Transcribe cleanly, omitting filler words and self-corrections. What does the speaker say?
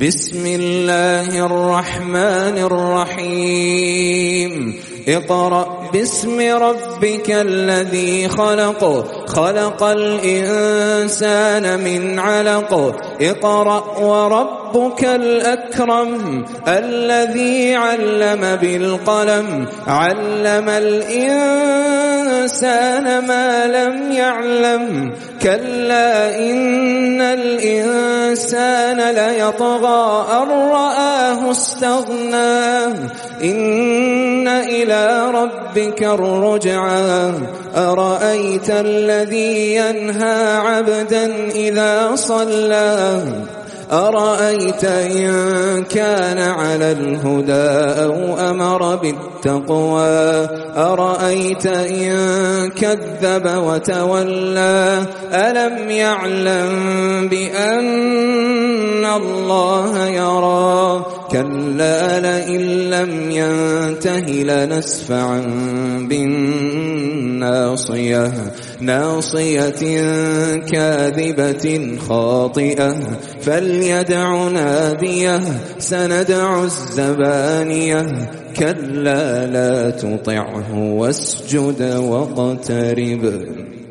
بسم الله الرحمن الرحيم اقرأ باسم ربك الذي خلق خلق الإنسان من علق اقرأ وربك الأكرم الذي علم بالقلم علم الإنسان ما لم يعلم كلا إن الإنسان ليطغى أن رآه استغنى إن إلى ربك الرجعى أرأيت الذي ينهى عبدا إذا صلى أرأيت إن كان على الهدى أو أمر بالتقوى أرأيت إن كذب وتولى ألم يعلم بأن الله يرى كلا لئن لم ينته لنسفعا بالناصية ناصية كاذبة خاطئة فليدع ناديه سندع الزبانية كلا لا تطعه واسجد واقترب